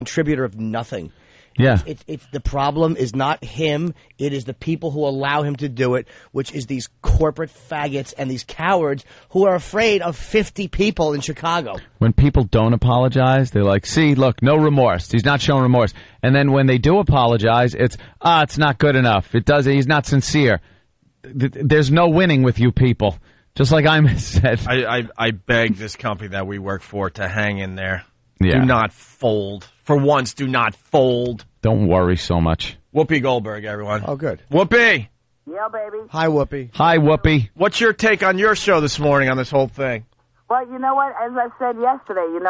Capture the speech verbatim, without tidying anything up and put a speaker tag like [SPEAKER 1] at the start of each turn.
[SPEAKER 1] contributor of nothing.
[SPEAKER 2] Yeah.
[SPEAKER 1] It's, it's, it's the problem is not him. It is the people who allow him to do it, which is these corporate faggots and these cowards who are afraid of fifty people in Chicago.
[SPEAKER 2] When people don't apologize, they're like, see, look, no remorse. He's not showing remorse. And then when they do apologize, it's, ah, it's not good enough. It does. He's not sincere. There's no winning with you people. Just like I said.
[SPEAKER 3] I, I, I beg this company that we work for to hang in there.
[SPEAKER 2] Yeah.
[SPEAKER 3] Do not fold. For once, do not fold.
[SPEAKER 2] Don't worry so much.
[SPEAKER 3] Whoopi Goldberg, everyone.
[SPEAKER 1] Oh, good.
[SPEAKER 3] Whoopi!
[SPEAKER 4] Yeah, baby.
[SPEAKER 1] Hi, Whoopi.
[SPEAKER 2] Hi, Whoopi.
[SPEAKER 3] What's your take on your show this morning on this whole thing?
[SPEAKER 4] Well, you know what? As I said yesterday, you know,